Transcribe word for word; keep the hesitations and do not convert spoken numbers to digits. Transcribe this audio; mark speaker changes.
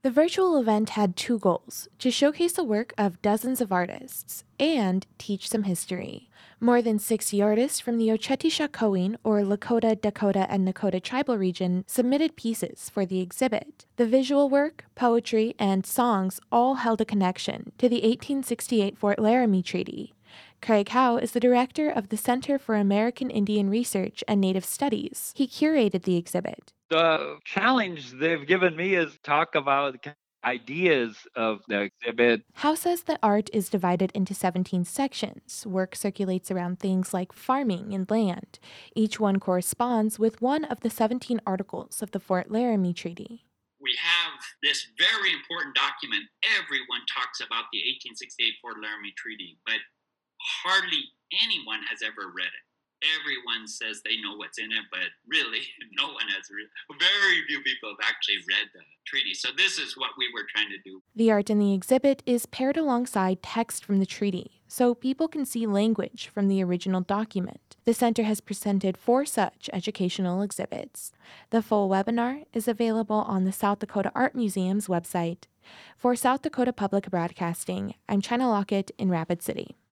Speaker 1: The virtual event had two goals: to showcase the work of dozens of artists and teach some history. More than sixty artists from the Oceti-Sakowin, or Lakota, Dakota, and Nakota tribal region submitted pieces for the exhibit. The visual work, poetry, and songs all held a connection to the eighteen sixty-eight Fort Laramie Treaty. Craig Howe is the director of the Center for American Indian Research and Native Studies. He curated the exhibit.
Speaker 2: The challenge they've given me is talk about the ideas of the exhibit.
Speaker 1: Howe says that art is divided into seventeen sections. Work circulates around things like farming and land. Each one corresponds with one of the seventeen articles of the Fort Laramie Treaty.
Speaker 3: We have this very important document. Everyone talks about the eighteen sixty-eight Fort Laramie Treaty, but hardly anyone has ever read it. Everyone says they know what's in it, but really no one has read. Very few people have actually read the treaty. So this is what we were trying to do.
Speaker 1: The art in the exhibit is paired alongside text from the treaty, so people can see language from the original document. The center has presented four such educational exhibits. The full webinar is available on the South Dakota Art Museum's website. For South Dakota Public Broadcasting, I'm China Lockett in Rapid City.